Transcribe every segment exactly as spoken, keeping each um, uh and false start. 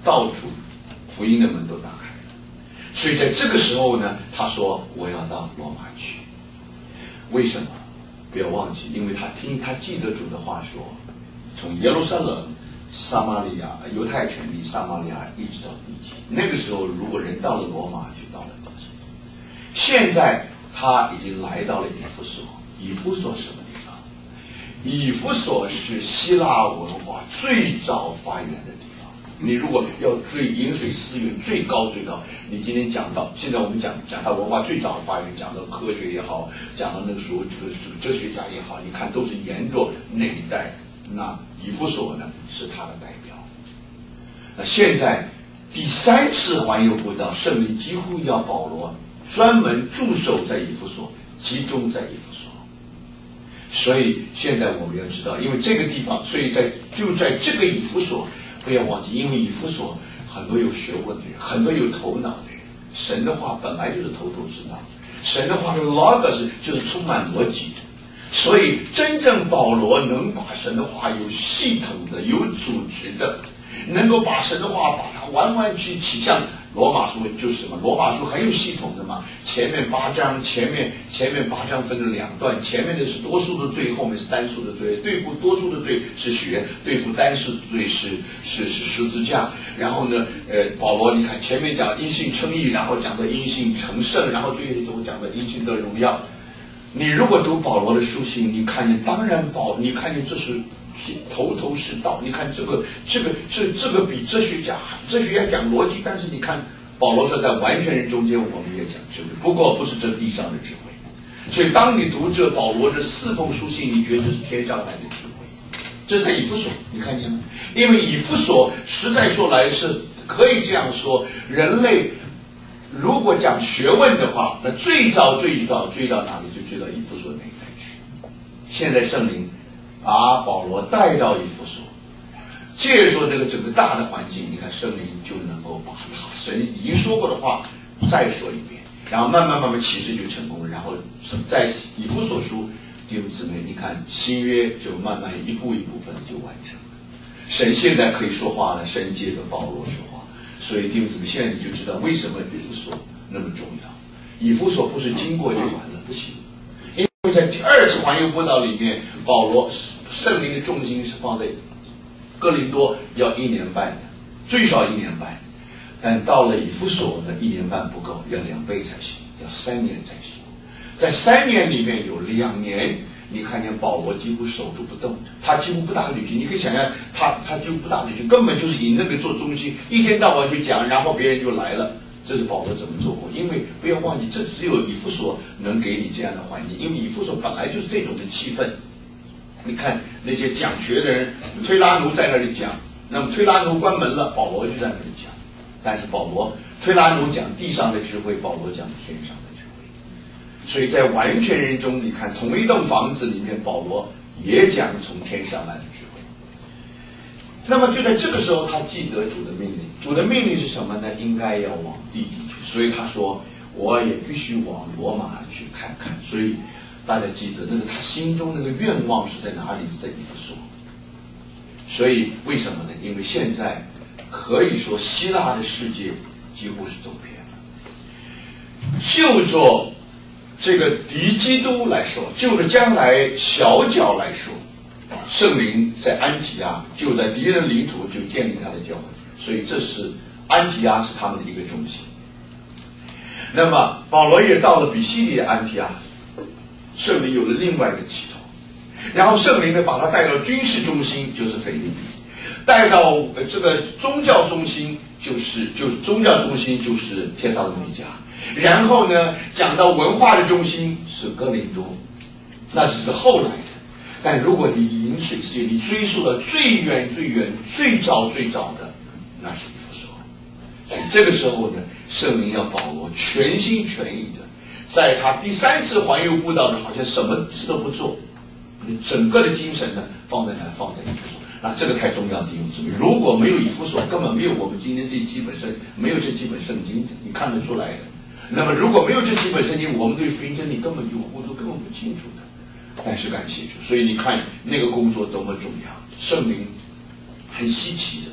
到处福音的门都打开了。所以在这个时候呢，他说我要到罗马去。为什么？不要忘记，因为他听他记得主的话说，从耶路撒冷、撒玛利亚、犹太权利、撒玛利亚一直到地极。那个时候，如果人到了罗马，就到了地极。现在他已经来到了以弗所。以弗所什么地方？以弗所是希腊文化最早发源的地方。你如果要追饮水思源，最高最高，你今天讲到，现在我们讲讲到文化最早的发源，讲到科学也好，讲到那个时候这个这个哲学家也好，你看都是沿着那一带。那以弗所呢是他的代表。那现在第三次环游布道，圣灵几乎要保罗专门驻守在以弗所，集中在以弗所。所以现在我们要知道，因为这个地方，所以在就在这个以弗所，不要忘记，因为以弗所很多有学问的人，很多有头脑的人。神的话本来就是头头是道，神的话是 logos， 就是充满逻辑的。所以真正保罗能把神的话有系统的、有组织的，能够把神的话把它完完全全像罗马书就是什么？罗马书很有系统的嘛，前面八章，前面前面八章分成两段，前面的是多数的罪，后面是单数的罪。对付多数的罪是血，对付单数的罪是是是十字架。然后呢，呃，保罗你看前面讲因信称义，然后讲到因信成圣，然后最后讲到因信得荣耀。你如果读保罗的书信，你看见当然保，你看见这是头头是道。你看这个这个这这个比哲学家哲学家讲逻辑，但是你看保罗说在完全人中间我们也讲智慧，不过不是这地上的智慧。所以当你读这保罗这四封书信，你觉得这是天上来的智慧。这在以弗所，你看见吗？因为以弗所实在说来是可以这样说，人类如果讲学问的话，那最早最早追到哪里？就追到以弗所那一带去。现在圣灵把保罗带到以弗所，借助这个整个大的环境，你看圣灵就能够把他神已经说过的话再说一遍，然后慢慢慢慢启示就成功了。然后在以弗所书弟兄姊妹，你看新约就慢慢一步一部分就完成了。神现在可以说话了，神借着保罗说话。所以弟兄姊妹，现在你就知道为什么以弗所那么重要。以弗所不是经过就完了，不行。因为在第二次环游布道里面，保罗圣灵的重心是放在哥林多要一年半的，最少一年半。但到了以弗所呢，一年半不够，要两倍才行，要三年才行。在三年里面有两年，你看见保罗几乎守住不动，他几乎不大旅行。你可以想象，他他几乎不大旅行，根本就是以那个做中心，一天到晚去讲，然后别人就来了。这是保罗怎么做过？因为不要忘记，这只有以弗所能给你这样的环境，因为以弗所本来就是这种的气氛。你看那些讲学的人，推拉奴在那里讲，那么推拉奴关门了，保罗就在那里讲。但是保罗推拉奴讲地上的智慧，保罗讲天上的智慧。所以在完全人中，你看同一栋房子里面，保罗也讲从天上来的智慧。那么就在这个时候，他记得主的命令。主的命令是什么呢？应该要往地极去。所以他说，我也必须往罗马去看看。所以大家记得，那个他心中那个愿望是在哪里？在以弗所。所以为什么呢？因为现在可以说希腊的世界几乎是走偏了。就着这个敌基督来说，就着将来小角来说，圣灵在安提阿，就在敌人领土就建立他的教会。所以这是安提阿是他们的一个中心。那么保罗也到了比西里的安提阿，圣灵有了另外一个起头，然后圣灵呢把他带到军事中心，就是腓立比，带到这个宗教中心，就是就是宗教中心就是帖撒罗尼迦，然后呢讲到文化的中心是哥林多，那只是后来的。但如果你饮水思源，你追溯到最远最远最早最早的，那是以弗所。所以这个时候呢，圣灵要保罗全心全意的，在他第三次环游布道呢，好像什么事都不做，整个的精神呢放在哪？放在以弗所。那这个太重要的弟兄姊妹，如果没有以弗所，根本没有我们今天这几本圣，没有这几本圣经，你看得出来的。那么如果没有这几本圣经，我们对福音真理根本就糊涂，根本不清楚的。但是感谢主，所以你看那个工作多么重要，圣灵很稀奇的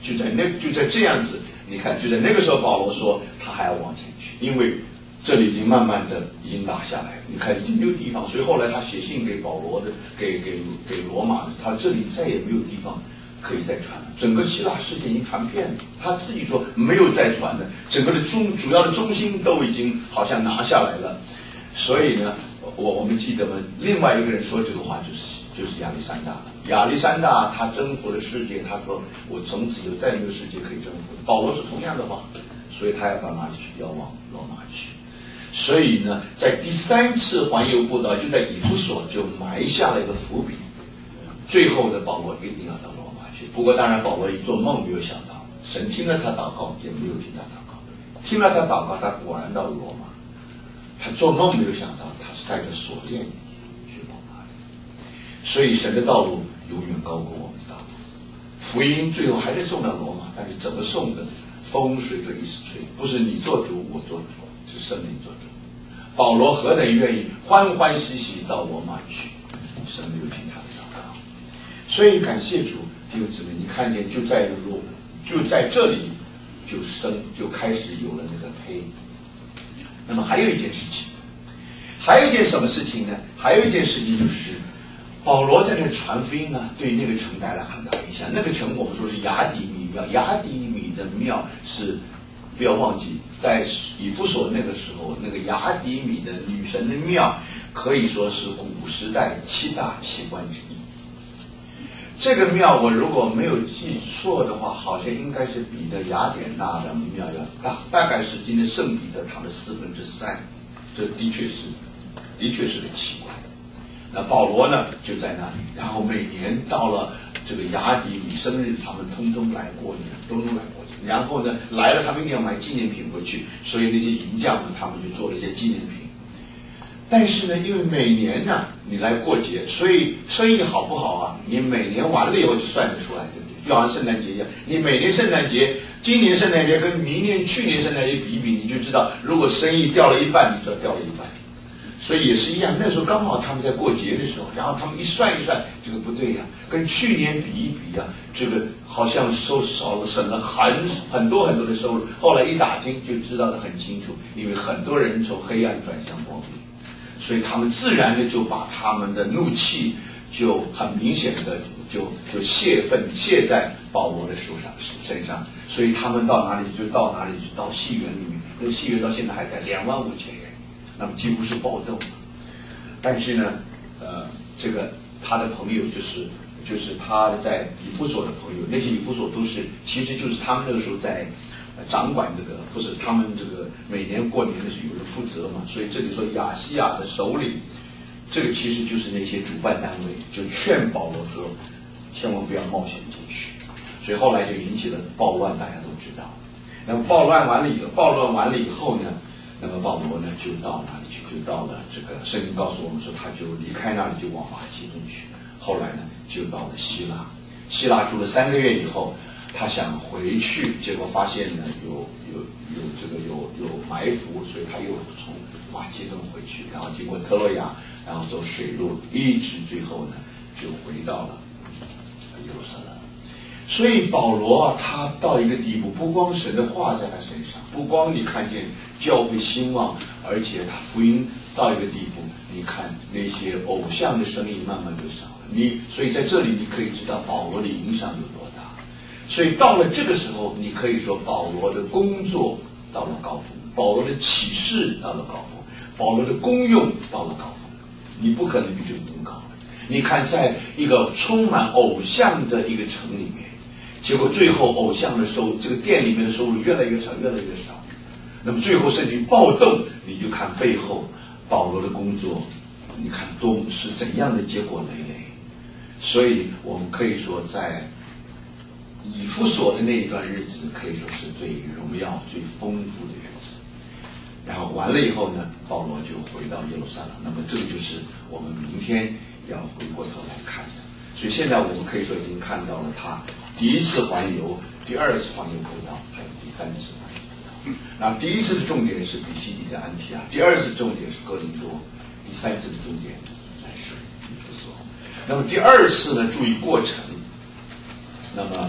就在那就在这样子，你看就在那个时候，保罗说他还要往前去，因为这里已经慢慢的已经打下来，你看已经没有地方，所以后来他写信给保罗的，给给给罗马的，他这里再也没有地方可以再传了，整个希腊世界已经传遍了，他自己说没有再传的，整个的中主要的中心都已经好像拿下来了，所以呢，我我们记得嘛，另外一个人说这个话就是就是亚历山大了。亚历山大他征服了世界，他说我从此以后再没有世界可以征服。保罗是同样的话，所以他要到哪里去？要往罗马去。所以呢，在第三次环游布道，就在以弗所就埋下了一个伏笔。最后的保罗一定要到罗马去。不过当然，保罗一做梦没有想到，神听了他祷告，也没有听他祷告。听了他祷告，他果然到了罗马。他做梦没有想到，他是带着锁链去罗马的。所以神的道路永远高过我们的道路。福音最后还是送到罗马，但是怎么送的？风随着意思吹，不是你做主我做主，是圣灵做主。保罗何等愿意欢欢喜喜到罗马去，神没有听他的祷告。所以感谢主，弟兄姊妹，你看见就在罗，就在这里就生就开始有了那个胚。那么还有一件事情，还有一件什么事情呢？还有一件事情就是。保罗在那传福音呢，对那个城带来很大影响。那个城我们说是雅底米庙，雅底米的庙是，不要忘记，在以弗所那个时候，那个雅底米的女神的庙可以说是古时代七大奇观之一。这个庙我如果没有记错的话，好像应该是比的雅典娜的庙要大，大概是今天圣彼得堂的四分之三。这的确是，的确是个奇观。那保罗呢就在那里，然后每年到了这个雅底米生日，他们通通来过年，通通来过节。然后呢来了，他们一定要买纪念品回去，所以那些银匠们他们就做了一些纪念品。但是呢，因为每年呢你来过节，所以生意好不好啊？你每年完了以后就算得出来，对不对？就好像圣诞节一样，你每年圣诞节，今年圣诞节跟明年、去年圣诞节比一比，你就知道，如果生意掉了一半，你就要掉了一半。所以也是一样，那时候刚好他们在过节的时候，然后他们一算一算，这个不对呀、啊，跟去年比一比啊，这个好像收少了，省了很很多很多的收入。后来一打听就知道得很清楚，因为很多人从黑暗转向光明，所以他们自然的就把他们的怒气就很明显的就就泄愤泄在保罗的手上身上，所以他们到哪里就到哪里，就到戏园里面，那个戏园到现在还在，两万五千人。那么几乎是暴动，但是呢，呃，这个他的朋友就是就是他在以弗所的朋友，那些以弗所都是其实就是他们那个时候在掌管这个，不是他们这个每年过年的时候有人负责嘛，所以这里说亚细亚的首领，这个其实就是那些主办单位，就劝保罗说，千万不要冒险进去，所以后来就引起了暴乱，大家都知道。那么暴乱完了以后，暴乱完了以后呢？那么保罗呢，就到哪里去？就到了这个圣经告诉我们说，他就离开那里，就往马其顿去。后来呢，就到了希腊。希腊住了三个月以后，他想回去，结果发现呢，有有有这个有有埋伏，所以他又从马其顿回去，然后经过特洛亚，然后走水路，一直最后呢，就回到了耶路撒冷。所以保罗啊，他到一个地步，不光神的话在他身上，不光你看见教会兴旺，而且他福音到一个地步，你看那些偶像的生意慢慢就少了。你所以在这里你可以知道保罗的影响有多大。所以到了这个时候，你可以说保罗的工作到了高峰，保罗的启示到了高峰，保罗的功用到了高峰，你不可能比这个更高了。你看，在一个充满偶像的一个城里面。结果最后偶像的收入，这个店里面的收入越来越少，越来越少。那么最后甚至于暴动，你就看背后保罗的工作，你看多是怎样的结果累累。所以我们可以说，在以弗所的那一段日子，可以说是最荣耀、最丰富的日子。然后完了以后呢，保罗就回到耶路撒冷。那么这个就是我们明天要回过头来看的。所以现在我们可以说已经看到了他。第一次环游，第二次环游布道，还有第三次环游布道。那第一次的重点是比西底的安提阿，第二次重点是哥林多，第三次的重点乃是以弗所。那么第二次呢，注意过程。那么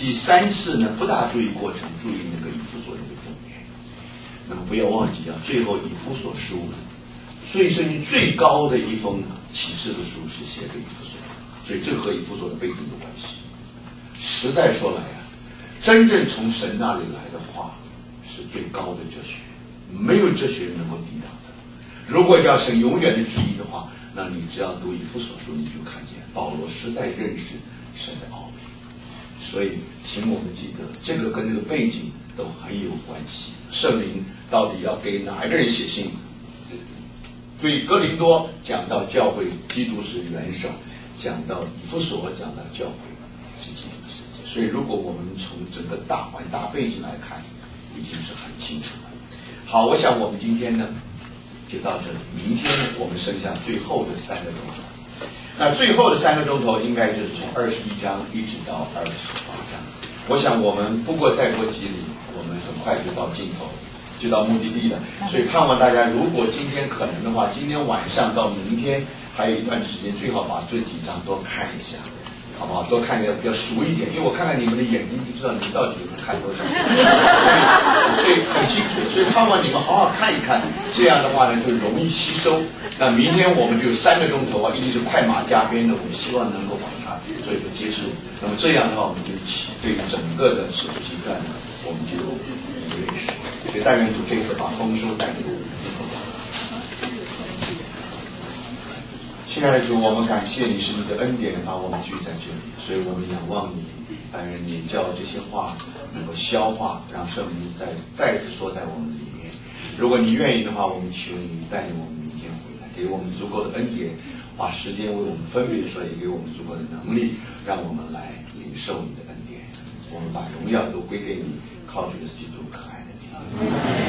第三次呢不大注意过程，注意那个以弗所那个重点。那么不要忘记啊，最后以弗所书呢，最圣经最高的一封启示的书是写给以弗所，所以这和以弗所的背景有关系。实在说来啊，真正从神那里来的话是最高的哲学，没有哲学能够抵挡的。如果叫神永远的旨意的话，那你只要读以弗所书，你就看见保罗实在认识神的奥秘。所以请我们记得，这个跟这个背景都很有关系。圣灵到底要给哪一个人写信？对哥林多讲到教会基督是元首，讲到以弗所讲到教会是基督的世界。所以如果我们从整个大环大背景来看，已经是很清楚了。好，我想我们今天呢就到这里，明天呢我们剩下最后的三个钟头。那最后的三个钟头应该就是从二十一章一直到二十八章。我想我们不过再过几里，我们很快就到尽头，就到目的地了。所以盼望大家，如果今天可能的话，今天晚上到明天还有一段时间，最好把这几章多看一下，好不好？多看一下比较熟一点，因为我看看你们的眼睛，就知道你们到底有没有看多少。所以很清楚，所以盼望你们好好看一看，这样的话呢就容易吸收。那明天我们就有三个钟头啊，一定是快马加鞭的，我们希望能够把它做一个结束。那么这样的话，我们就起对整个的使徒行传呢，我们就有认识。所以但愿主这次把丰收带给我们。亲爱的主，我们感谢你是你的恩典把我们聚在这里，所以我们仰望你，但愿你叫这些话能够消化，让圣灵再再次说在我们里面。如果你愿意的话，我们求你带领我们明天回来，给我们足够的恩典，把时间为我们分别出来，也给我们足够的能力，让我们来领受你的恩典。我们把荣耀都归给你，靠主的基督可爱的你。